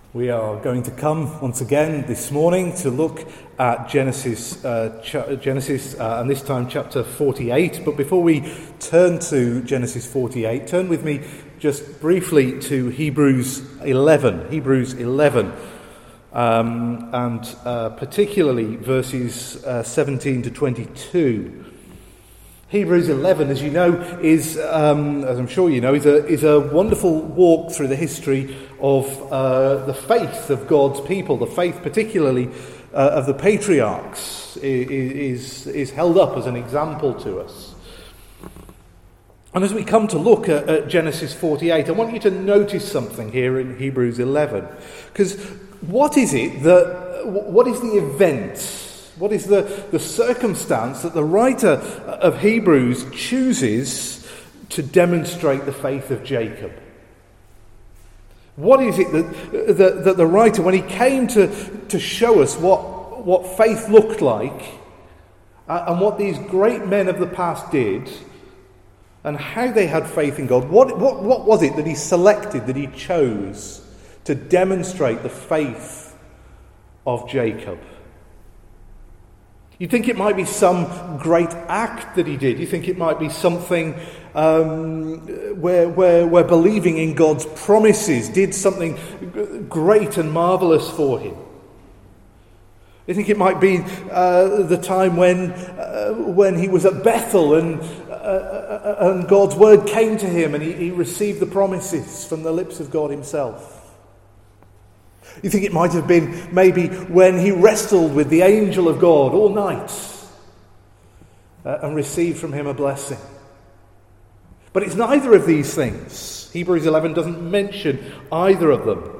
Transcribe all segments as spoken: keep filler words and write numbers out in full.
We are going to come once again this morning to look at Genesis, uh, ch- Genesis, uh, and this time chapter forty-eight. But before we turn to Genesis forty-eight, turn with me just briefly to Hebrews eleven. Hebrews eleven, um, and uh, particularly verses uh, seventeen to twenty-two. Hebrews eleven, as you know, is, um, as I'm sure you know, is a, is a wonderful walk through the history of uh, the faith of God's people. The faith, particularly uh, of the patriarchs, is, is held up as an example to us. And as we come to look at, at Genesis forty-eight, I want you to notice something here in Hebrews eleven. Because what is it that, what is the event? What is the, the circumstance that the writer of Hebrews chooses to demonstrate the faith of Jacob? What is it that, that, that the writer, when he came to, to show us what, what faith looked like, uh, and what these great men of the past did, and how they had faith in God, what, what, what was it that he selected, that he chose to demonstrate the faith of Jacob? You think it might be some great act that he did. You think it might be something um, where, where, where believing in God's promises did something great and marvellous for him. You think it might be uh, the time when, uh, when he was at Bethel and, uh, and God's word came to him and he, he received the promises from the lips of God himself. You think it might have been maybe when he wrestled with the angel of God all night uh, and received from him a blessing. But it's neither of these things. Hebrews eleven doesn't mention either of them.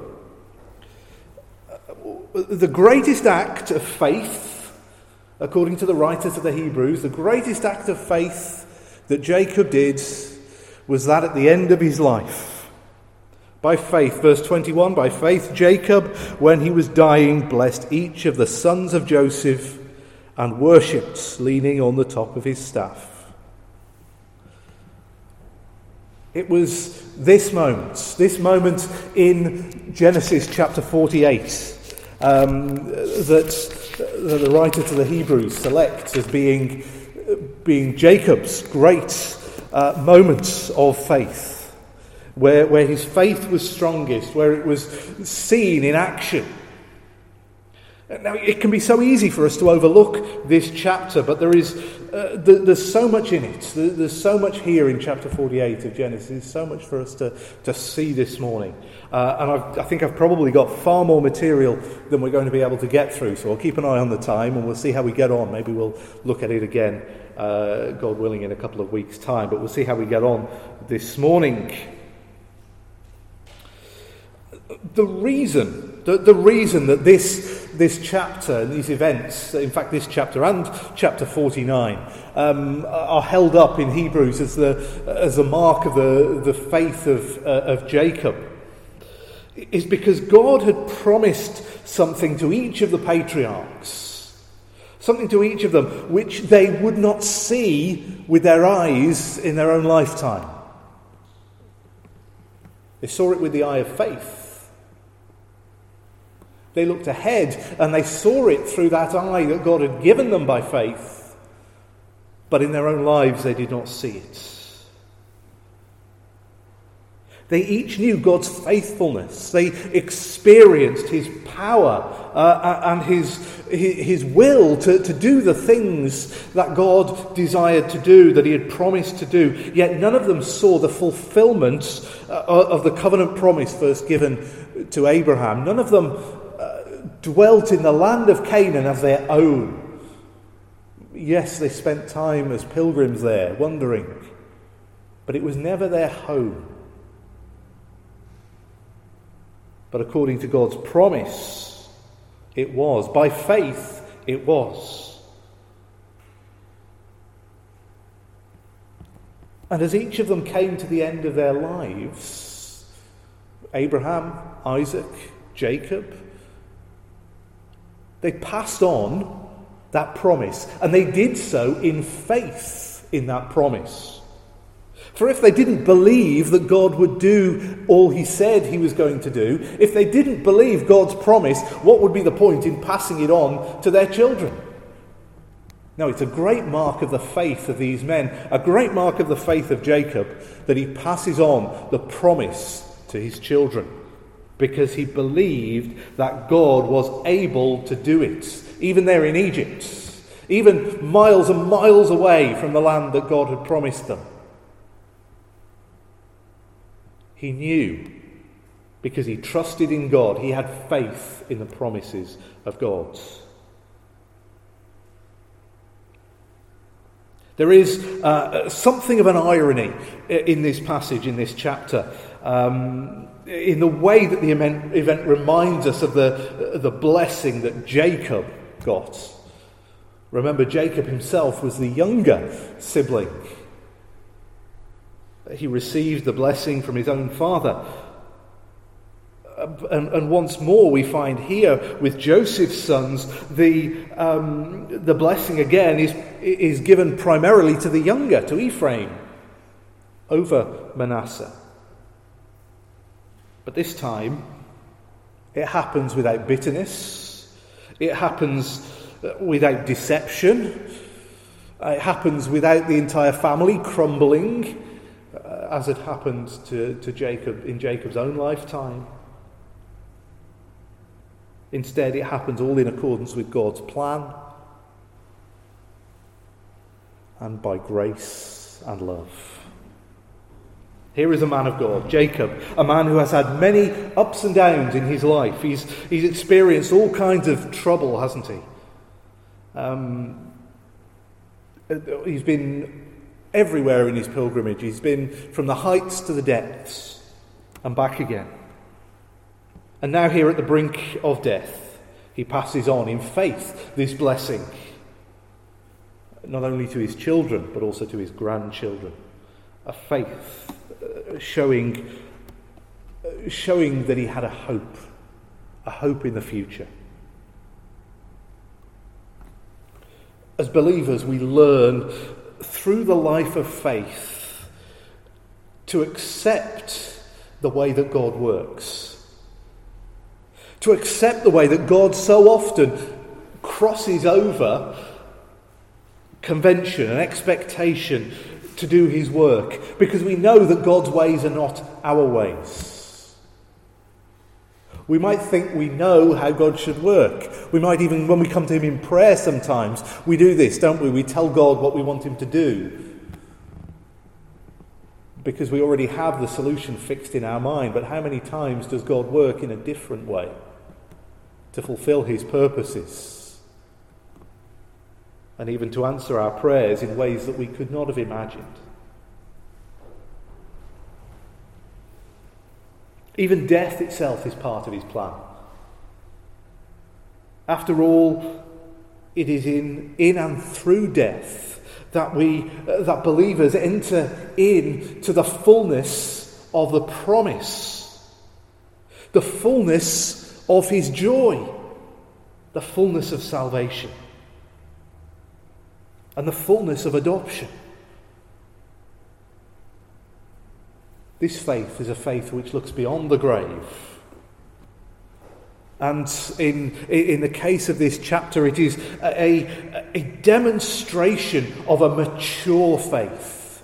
The greatest act of faith, according to the writers of the Hebrews, the greatest act of faith that Jacob did was that at the end of his life. By faith, verse twenty-one, by faith Jacob, when he was dying, blessed each of the sons of Joseph and worshipped, leaning on the top of his staff. It was this moment, this moment in Genesis chapter forty-eight, um, that, that the writer to the Hebrews selects as being, being Jacob's great uh, moment of faith. Where, where his faith was strongest, where it was seen in action. Now, it can be so easy for us to overlook this chapter, but there is uh, th- there's so much in it. There's so much here in chapter forty-eight of Genesis. There's so much for us to, to see this morning. Uh, and I've, I think I've probably got far more material than we're going to be able to get through, so I'll keep an eye on the time and we'll see how we get on. Maybe we'll look at it again, uh, God willing, in a couple of weeks' time, but we'll see how we get on this morning. The reason, the, the reason that this this chapter and these events, in fact this chapter and chapter forty-nine, um, are held up in Hebrews as the as a mark of the, the faith of uh, of Jacob, is because God had promised something to each of the patriarchs, something to each of them which they would not see with their eyes in their own lifetime. They saw it with the eye of faith. They looked ahead and they saw it through that eye that God had given them by faith. But in their own lives they did not see it. They each knew God's faithfulness. They experienced his power uh, and his, his will to, to do the things that God desired to do, that he had promised to do. Yet none of them saw the fulfillment uh, of the covenant promise first given to Abraham. None of them dwelt in the land of Canaan as their own. Yes, they spent time as pilgrims there, wandering, but it was never their home. But according to God's promise, it was. By faith, it was. And as each of them came to the end of their lives, Abraham, Isaac, Jacob, they passed on that promise, and they did so in faith in that promise. For if they didn't believe that God would do all he said he was going to do, if they didn't believe God's promise, what would be the point in passing it on to their children? No, it's a great mark of the faith of these men, a great mark of the faith of Jacob, that he passes on the promise to his children, because he believed that God was able to do it, even there in Egypt, even miles and miles away from the land that God had promised them. He knew, because he trusted in God, he had faith in the promises of God. There is uh, something of an irony in this passage, in this chapter, um, in the way that the event, event reminds us of the, the blessing that Jacob got. Remember, Jacob himself was the younger sibling. He received the blessing from his own father. And, and once more we find here with Joseph's sons, the um, the blessing again is, is given primarily to the younger, to Ephraim, over Manasseh. But this time, it happens without bitterness. It happens without deception. It happens without the entire family crumbling, as it happened to, to Jacob in Jacob's own lifetime. Instead, it happens all in accordance with God's plan and by grace and love. Here is a man of God, Jacob, a man who has had many ups and downs in his life. He's, he's experienced all kinds of trouble, hasn't he? Um, he's been everywhere in his pilgrimage. He's been from the heights to the depths and back again. And now here at the brink of death, he passes on in faith this blessing, not only to his children, but also to his grandchildren. A faith showing, showing that he had a hope, a hope in the future. As believers, we learn through the life of faith to accept the way that God works. To accept the way that God so often crosses over convention and expectation to do his work, because we know that God's ways are not our ways. We might think we know how God should work. We might even, when we come to him in prayer sometimes, we do this, don't we? We tell God what we want him to do, because we already have the solution fixed in our mind. But how many times does God work in a different way to fulfill his purposes, and even to answer our prayers in ways that we could not have imagined? Even death itself is part of his plan. After all, it is in, in and through death that we, uh, that believers enter into the fullness of the promise, the fullness of his joy, the fullness of salvation, and the fullness of adoption. This faith is a faith which looks beyond the grave. And in, in the case of this chapter, it is a, a demonstration of a mature faith.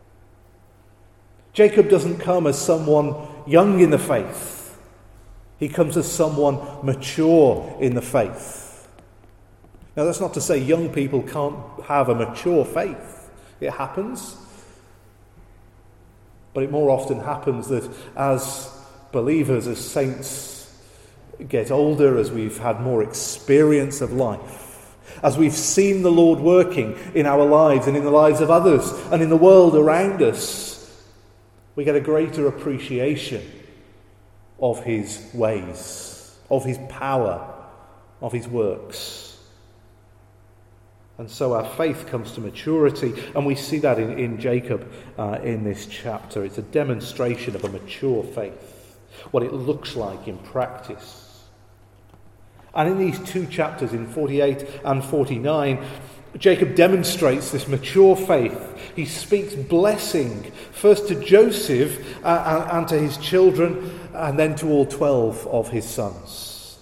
Jacob doesn't come as someone young in the faith. He comes as someone mature in the faith. Now, that's not to say young people can't have a mature faith. It happens. But it more often happens that as believers, as saints get older, as we've had more experience of life, as we've seen the Lord working in our lives and in the lives of others and in the world around us, we get a greater appreciation of his ways, of his power, of his works. And so our faith comes to maturity, and we see that in, in Jacob uh, in this chapter. It's a demonstration of a mature faith, what it looks like in practice. And in these two chapters, in forty-eight and forty-nine, Jacob demonstrates this mature faith. He speaks blessing, first to Joseph uh, and to his children, and then to all twelve of his sons.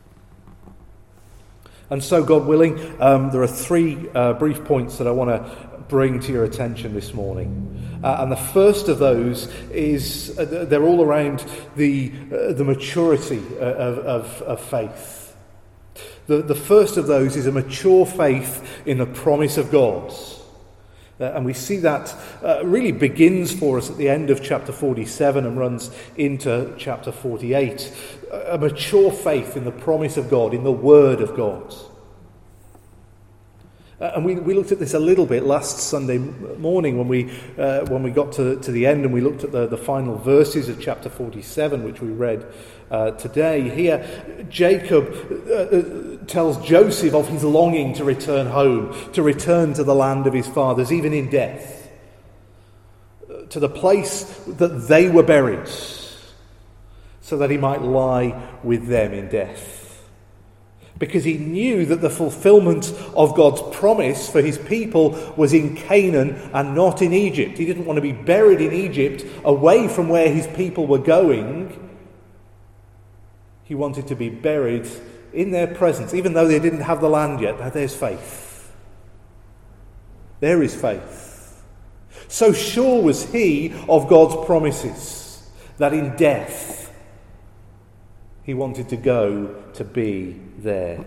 And so, God willing, um, there are three uh, brief points that I want to bring to your attention this morning. Uh, and the first of those is, uh, they're all around the, uh, the maturity of, of, of faith. The, the first of those is a mature faith in the promise of God. Uh, and we see that uh, really begins for us at the end of chapter forty-seven and runs into chapter forty-eight. A mature faith in the promise of God, in the word of God. Uh, and we, we looked at this a little bit last Sunday morning when we uh, when we got to, to the end and we looked at the, the final verses of chapter forty-seven, which we read uh, today. Here, Jacob uh, uh, tells Joseph of his longing to return home, to return to the land of his fathers, even in death, uh, to the place that they were buried, so that he might lie with them in death. Because he knew that the fulfillment of God's promise for his people was in Canaan and not in Egypt. He didn't want to be buried in Egypt, away from where his people were going. He wanted to be buried in their presence, even though they didn't have the land yet. Now there's faith. There is faith. So sure was he of God's promises that in death he wanted to go to be there.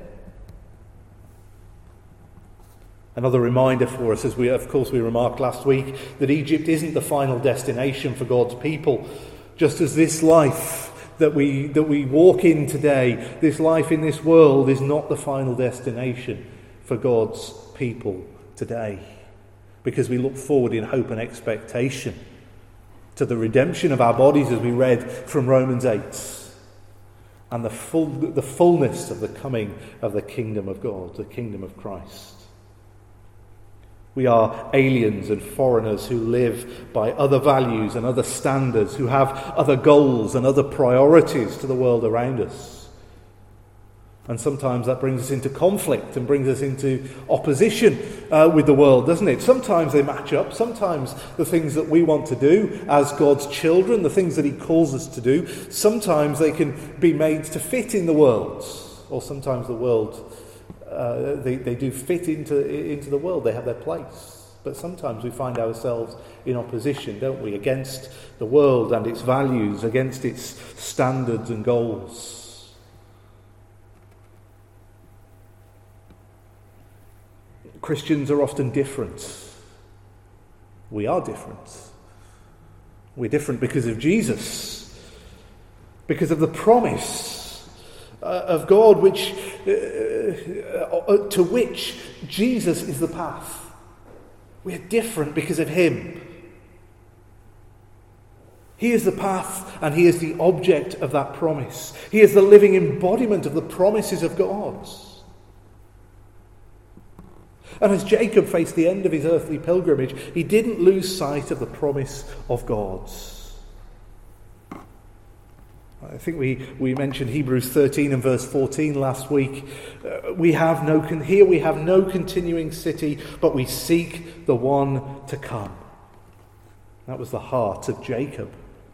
Another reminder for us, as we, of course, we remarked last week, that Egypt isn't the final destination for God's people. Just as this life that we that we walk in today, this life in this world, is not the final destination for God's people today. Because we look forward in hope and expectation to the redemption of our bodies, as we read from Romans eight. And the full, the fullness of the coming of the kingdom of God, the kingdom of Christ. We are aliens and foreigners who live by other values and other standards, who have other goals and other priorities to the world around us. And sometimes that brings us into conflict and brings us into opposition uh, with the world, doesn't it? Sometimes they match up. Sometimes the things that we want to do as God's children, the things that he calls us to do, sometimes they can be made to fit in the world. Or sometimes the world, uh, they, they do fit into, into the world. They have their place. But sometimes we find ourselves in opposition, don't we? Against the world and its values, against its standards and goals. Christians are often different. We are different. We're different because of Jesus, because of the promise uh, of God, which uh, uh, to which Jesus is the path. We're different because of him. He is the path and he is the object of that promise. He is the living embodiment of the promises of God. And as Jacob faced the end of his earthly pilgrimage, he didn't lose sight of the promise of God. I think we, we mentioned Hebrews thirteen and verse fourteen last week. Uh, we have no con- here we have no continuing city, but we seek the one to come. That was the heart of Jacob.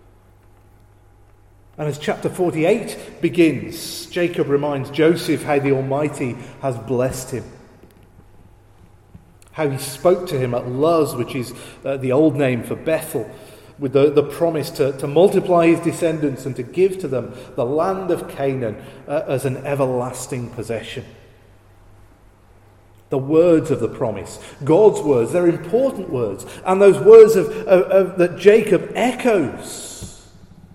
And as chapter forty-eight begins, Jacob reminds Joseph how the Almighty has blessed him. How he spoke to him at Luz, which is uh, the old name for Bethel, with the, the promise to, to multiply his descendants and to give to them the land of Canaan uh, as an everlasting possession. The words of the promise, God's words, they're important words. And those words of, of, of, that Jacob echoes,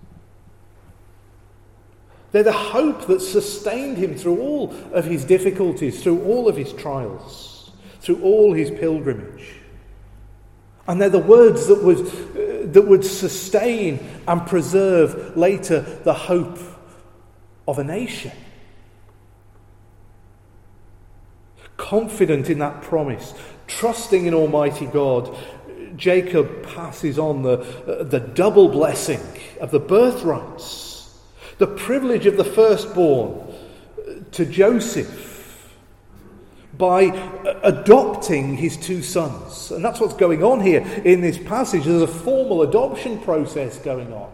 they're the hope that sustained him through all of his difficulties, through all of his trials, through all his pilgrimage. And they're the words that would, uh, that would sustain and preserve later the hope of a nation. Confident in that promise, trusting in Almighty God, Jacob passes on the, uh, the double blessing of the birthrights, the privilege of the firstborn, to Joseph by adopting his two sons. And that's what's going on here in this passage. There's a formal adoption process going on.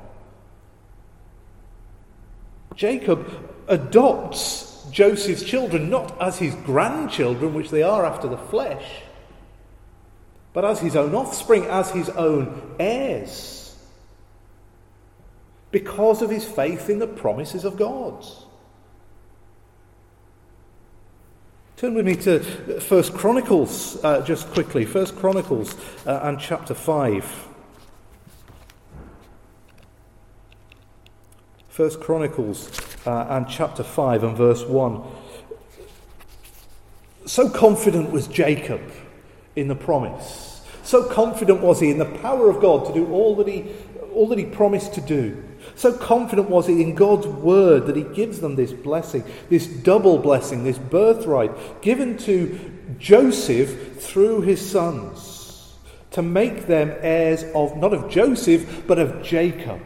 Jacob adopts Joseph's children not as his grandchildren, which they are after the flesh, but as his own offspring, as his own heirs, because of his faith in the promises of God. Turn with me to First Chronicles, uh, just quickly. First Chronicles uh, and chapter five. First Chronicles uh, and chapter five and verse one. So confident was Jacob in the promise. So confident was he in the power of God to do all that he, all that he promised to do. So confident was he in God's word that he gives them this blessing, this double blessing, this birthright given to Joseph through his sons to make them heirs of, not of Joseph, but of Jacob.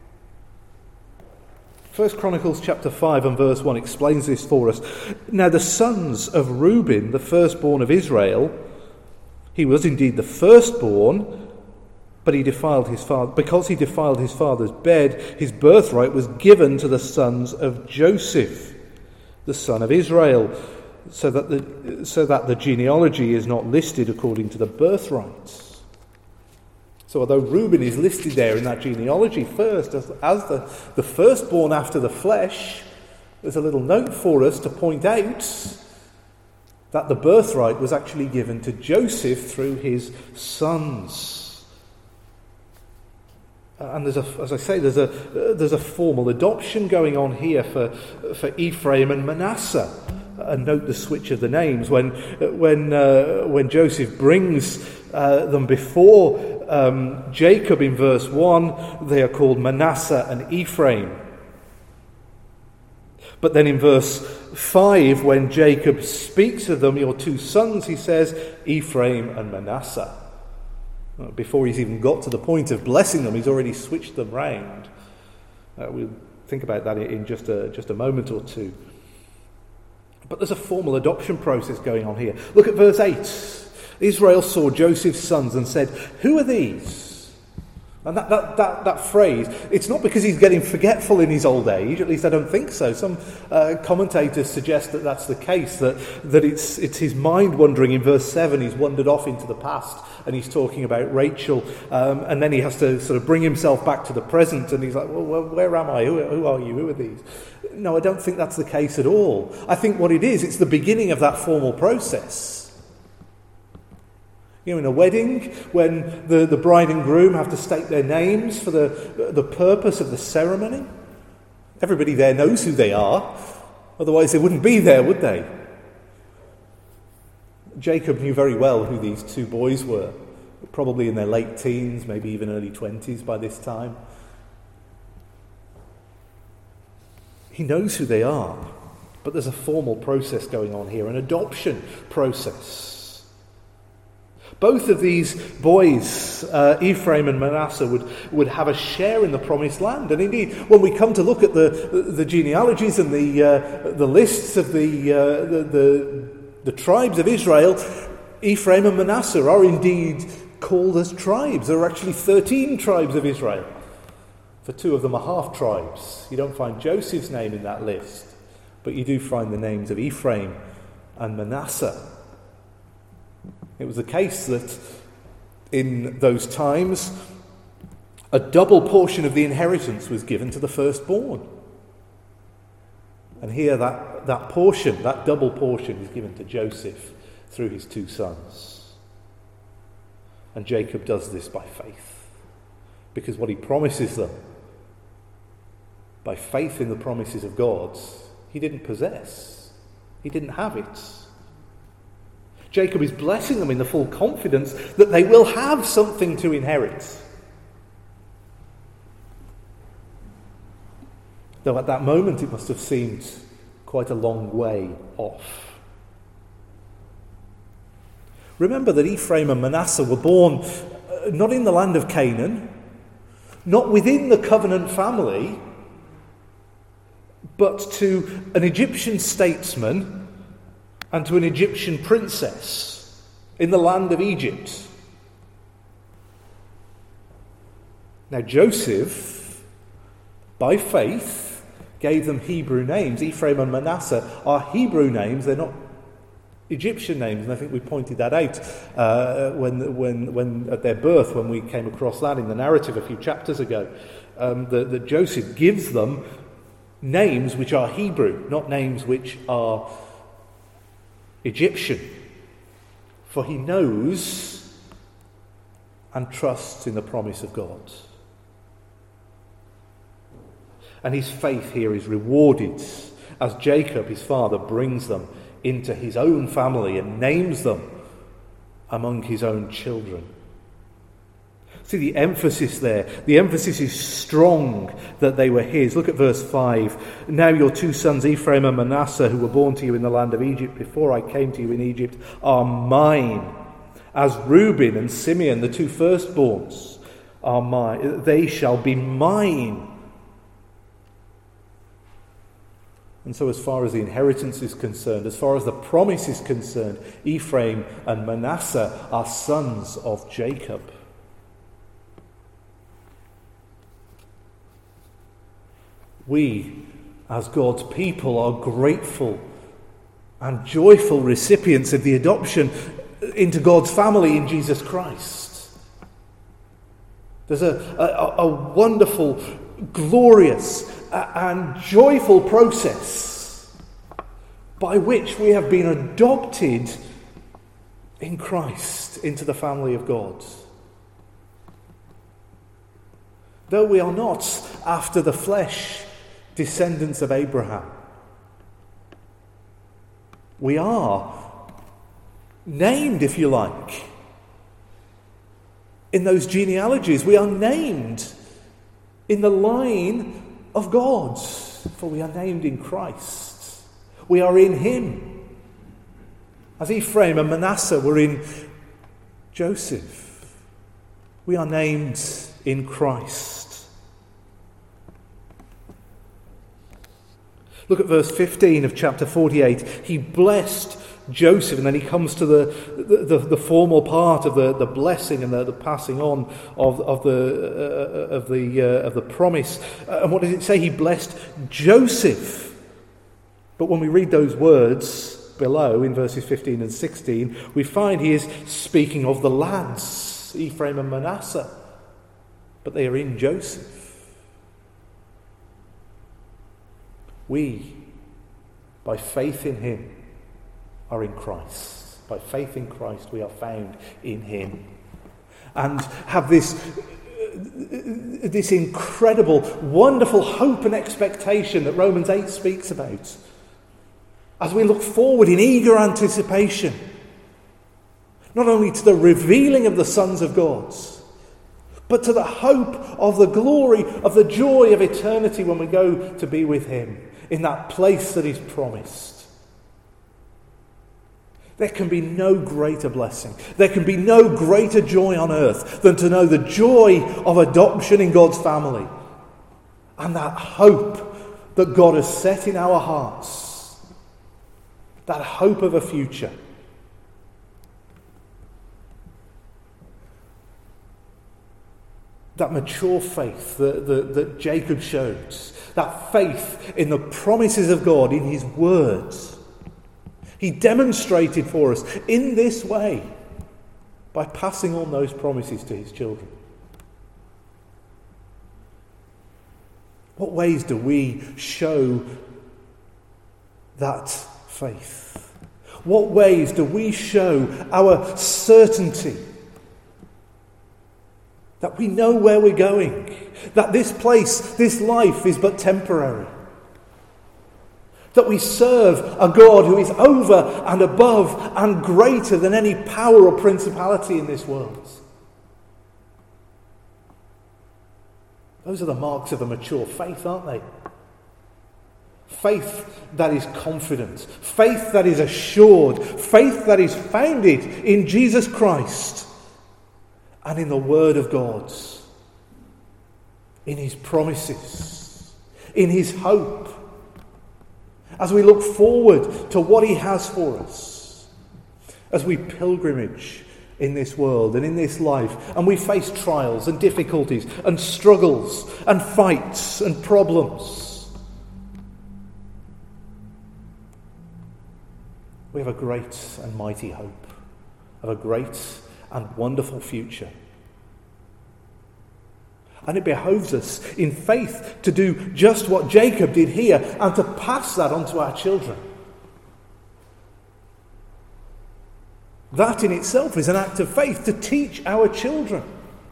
First Chronicles chapter five and verse one explains this for us. Now the sons of Reuben, the firstborn of Israel, he was indeed the firstborn, but he defiled his father. Because he defiled his father's bed, his birthright was given to the sons of Joseph, the son of Israel, so that the so that the genealogy is not listed according to the birthright. So although Reuben is listed there in that genealogy first as, as the, the firstborn after the flesh, there's a little note for us to point out that the birthright was actually given to Joseph through his sons. And there's a, as I say, there's a uh, there's a formal adoption going on here for for Ephraim and Manasseh. And note the switch of the names when when uh, when Joseph brings uh, them before um, Jacob in verse one, they are called Manasseh and Ephraim. But then in verse five, when Jacob speaks of them, your two sons, he says Ephraim and Manasseh. Before he's even got to the point of blessing them, he's already switched them round. Uh, we'll think about that in just a, just a moment or two. But there's a formal adoption process going on here. Look at verse eight. Israel saw Joseph's sons and said, "Who are these?" And that, that, that, that phrase, it's not because he's getting forgetful in his old age, at least I don't think so. Some uh, commentators suggest that that's the case, that, that it's, it's his mind wandering. In verse seven, he's wandered off into the past and he's talking about Rachel, um, and then he has to sort of bring himself back to the present, and he's like, well, where am I? Who, who are you? Who are these? No, I don't think that's the case at all. I think what it is, it's the beginning of that formal process. You know, in a wedding, when the, the bride and groom have to state their names for the, the purpose of the ceremony, everybody there knows who they are, otherwise they wouldn't be there, would they? Jacob knew very well who these two boys were, probably in their late teens, maybe even early twenties by this time. He knows who they are, but there's a formal process going on here, an adoption process. Both of these boys, uh, Ephraim and Manasseh, would, would have a share in the promised land. And indeed, when we come to look at the, the genealogies and the, uh, the lists of the, uh, the, the, the tribes of Israel, Ephraim and Manasseh are indeed called as tribes. There are actually thirteen tribes of Israel. For two of them are half tribes. You don't find Joseph's name in that list, but you do find the names of Ephraim and Manasseh. It was the case that in those times, a double portion of the inheritance was given to the firstborn. And here that, that portion, that double portion, is given to Joseph through his two sons. And Jacob does this by faith, because what he promises them, by faith in the promises of God, he didn't possess. He didn't have it. Jacob is blessing them in the full confidence that they will have something to inherit. Though at that moment it must have seemed quite a long way off. Remember that Ephraim and Manasseh were born uh, not in the land of Canaan, not within the covenant family, but to an Egyptian statesman and to an Egyptian princess in the land of Egypt. Now Joseph, by faith, gave them Hebrew names. Ephraim and Manasseh are Hebrew names, they're not Egyptian names, and I think we pointed that out uh, when, when, when at their birth, when we came across that in the narrative a few chapters ago, um, that, that Joseph gives them names which are Hebrew, not names which are Egyptian. For he knows and trusts in the promise of God. And his faith here is rewarded as Jacob, his father, brings them into his own family and names them among his own children. See the emphasis there. The emphasis is strong that they were his. Look at verse five. Now your two sons, Ephraim and Manasseh, who were born to you in the land of Egypt before I came to you in Egypt, are mine. As Reuben and Simeon, the two firstborns, are mine. They shall be mine. And so as far as the inheritance is concerned, as far as the promise is concerned, Ephraim and Manasseh are sons of Jacob. We, as God's people, are grateful and joyful recipients of the adoption into God's family in Jesus Christ. There's a, a, a wonderful, glorious and joyful process by which we have been adopted in Christ into the family of God. Though we are not, after the flesh, descendants of Abraham, we are named, if you like, in those genealogies. We are named in the line of God, for we are named in Christ. We are in him. As Ephraim and Manasseh were in Joseph, we are named in Christ. Look at verse fifteen of chapter forty-eight. He blessed Joseph, and then he comes to the the, the formal part of the, the blessing and the, the passing on of, of the uh, of the uh, of the promise. Uh, and what does it say? He blessed Joseph. But when we read those words below in verses fifteen and sixteen, we find he is speaking of the lads, Ephraim and Manasseh, but they are in Joseph. We, by faith in him, are in Christ. By faith in Christ, we are found in him. And have this, this incredible, wonderful hope and expectation that Romans eight speaks about. As we look forward in eager anticipation, not only to the revealing of the sons of God, but to the hope of the glory, of the joy of eternity when we go to be with him in that place that is promised. There can be no greater blessing. There can be no greater joy on earth than to know the joy of adoption in God's family and that hope that God has set in our hearts, that hope of a future. That mature faith that, that, that Jacob showed, that faith in the promises of God, in his words, he demonstrated for us in this way by passing on those promises to his children. What ways do we show that faith? What ways do we show our certainty that we know where we're going, that this place, this life is but temporary, that we serve a God who is over and above and greater than any power or principality in this world? Those are the marks of a mature faith, aren't they? Faith that is confident, faith that is assured, faith that is founded in Jesus Christ and in the Word of God, in his promises, in his hope, as we look forward to what he has for us, as we pilgrimage in this world and in this life, and we face trials and difficulties and struggles and fights and problems. We have a great and mighty hope of a great and wonderful future. And it behoves us in faith to do just what Jacob did here and to pass that on to our children. That in itself is an act of faith, to teach our children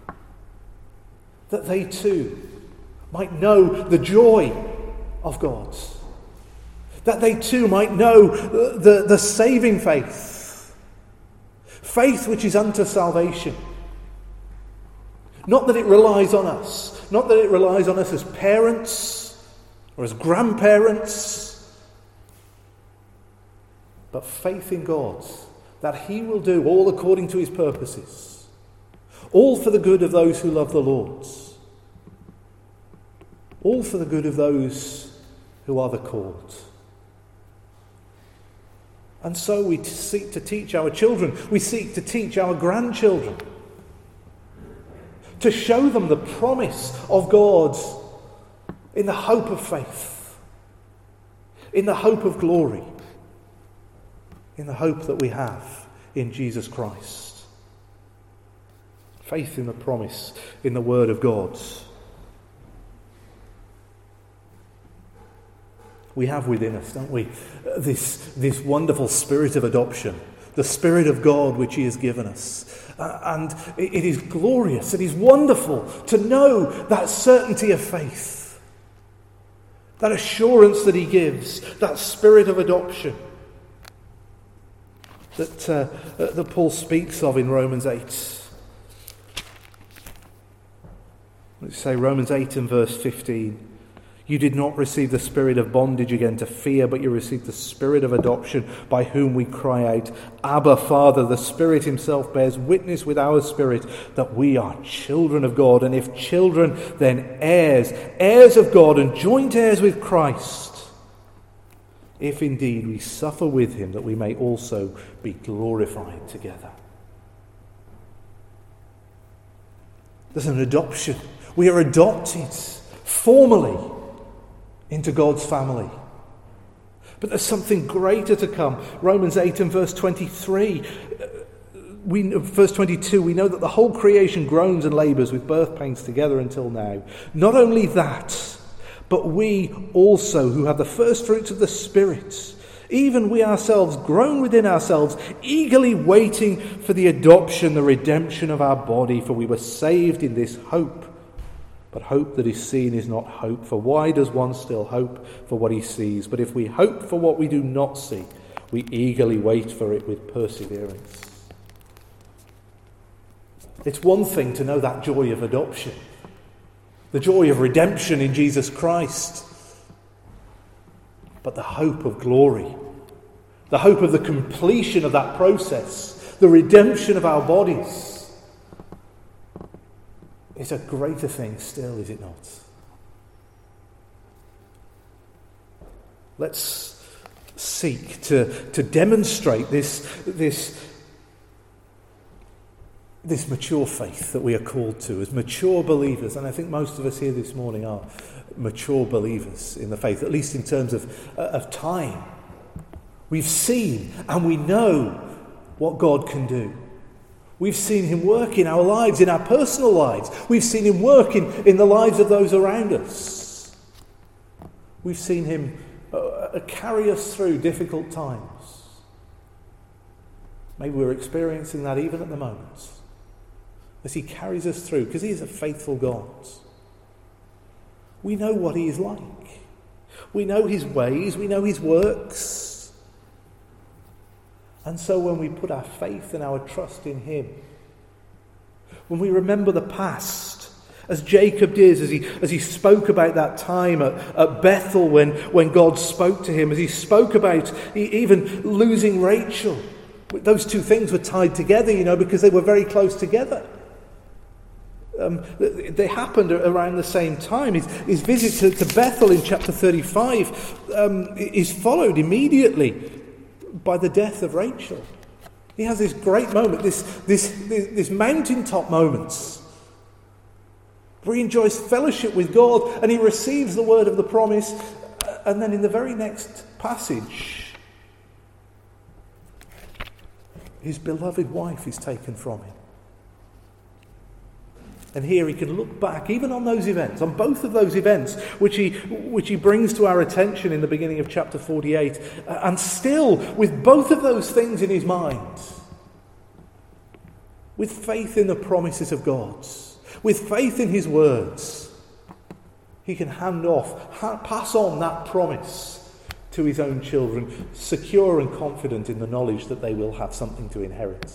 that they too might know the joy of God, that they too might know the, the, the saving faith, faith which is unto salvation. Not that it relies on us, not that it relies on us as parents or as grandparents, but faith in God, that he will do all according to his purposes, all for the good of those who love the Lord, all for the good of those who are the called. And so we seek to teach our children, we seek to teach our grandchildren, to show them the promise of God in the hope of faith, in the hope of glory, in the hope that we have in Jesus Christ. Faith in the promise, in the Word of God. We have within us, don't we, this, this wonderful spirit of adoption, the Spirit of God which he has given us. Uh, and it, it is glorious, it is wonderful to know that certainty of faith, that assurance that he gives, that spirit of adoption that, uh, that Paul speaks of in Romans eight. Let's say Romans eight and verse fifteen. You did not receive the spirit of bondage again to fear, but you received the spirit of adoption, by whom we cry out, Abba, Father. The Spirit himself bears witness with our spirit that we are children of God. And if children, then heirs, heirs of God and joint heirs with Christ. If indeed we suffer with him, that we may also be glorified together. There's an adoption. We are adopted formally into God's family. But there's something greater to come. Romans eight and verse twenty-three, we, verse twenty-two, we know that the whole creation groans and labours with birth pains together until now. Not only that, but we also, who have the first fruits of the Spirit, even we ourselves groan within ourselves, eagerly waiting for the adoption, the redemption of our body, for we were saved in this hope. But hope that is seen is not hope, for why does one still hope for what he sees? But if we hope for what we do not see, we eagerly wait for it with perseverance. It's one thing to know that joy of adoption, the joy of redemption in Jesus Christ, but the hope of glory, the hope of the completion of that process, the redemption of our bodies, it's a greater thing still, is it not? Let's seek to, to demonstrate this, this, this mature faith that we are called to as mature believers. And I think most of us here this morning are mature believers in the faith, at least in terms of, uh, of time. We've seen and we know what God can do. We've seen him work in our lives, in our personal lives. We've seen him work in, in the lives of those around us. We've seen him uh, carry us through difficult times. Maybe we're experiencing that even at the moment, as he carries us through, because he is a faithful God. We know what he is like. We know his ways. We know his works. And so when we put our faith and our trust in him, when we remember the past, as Jacob did, as he, as he spoke about that time at, at Bethel when, when God spoke to him, as he spoke about even losing Um, they happened around the same time. His, his visit to, to Bethel in chapter thirty-five um, is followed immediately by the death of Rachel. He has this great moment, this, this, this, this mountaintop moments, where he enjoys fellowship with God and he receives the word of the promise. And then in the very next passage, his beloved wife is taken from him. And here he can look back, even on those events, on both of those events, which he, which he brings to our attention in the beginning of chapter forty-eight, and still, with both of those things in his mind, with faith in the promises of God, with faith in his words, he can hand off, ha- pass on that promise to his own children, secure and confident in the knowledge that they will have something to inherit.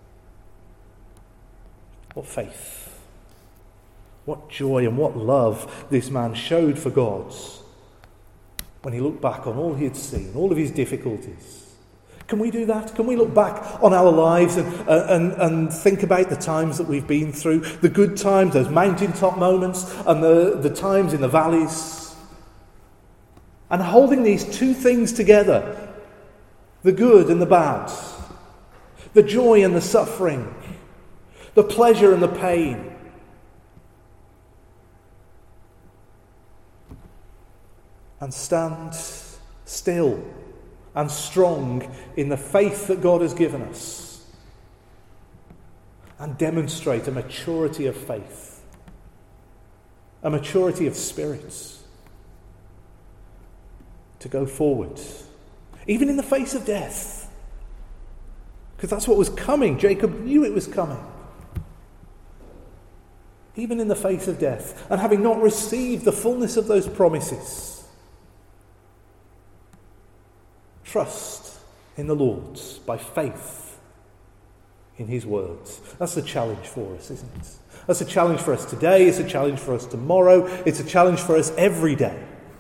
What faith! What joy and what love this man showed for God when he looked back on all he had seen, all of his difficulties. Can we do that? Can we look back on our lives and, and, and think about the times that we've been through, the good times, those mountaintop moments, and the, the times in the valleys? And holding these two things together, the good and the bad, the joy and the suffering, the pleasure and the pain, and stand still and strong in the faith that God has given us, and demonstrate a maturity of faith, a maturity of spirits, to go forward, even in the face of death, because that's what was coming. Jacob knew it was coming. Even in the face of death, and having not received the fullness of those promises, trust in the Lord by faith in his words. That's the challenge for us, isn't it? That's a challenge for us today. It's a challenge for us tomorrow. It's a challenge for us every day.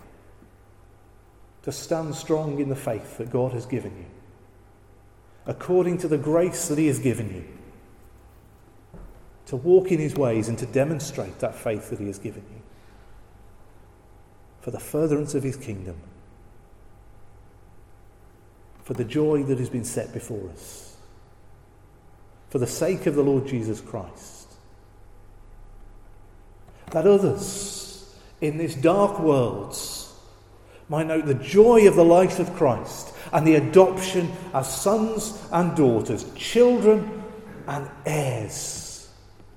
To stand strong in the faith that God has given you, according to the grace that he has given you. To walk in his ways and to demonstrate that faith that he has given you. For the furtherance of his kingdom. For the joy that has been set before us. For the sake of the Lord Jesus Christ. That others in this dark world might know the joy of the light of Christ and the adoption as sons and daughters, children and heirs.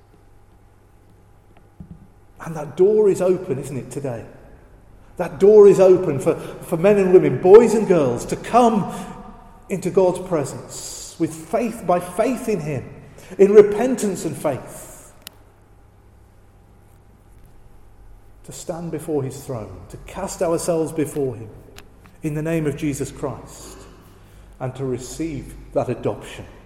And that door is open, isn't it, today? That door is open for, for men and women, boys and girls, to come into God's presence with faith, by faith in him, in repentance and faith, to stand before his throne, to cast ourselves before him in the name of Jesus Christ, and to receive that adoption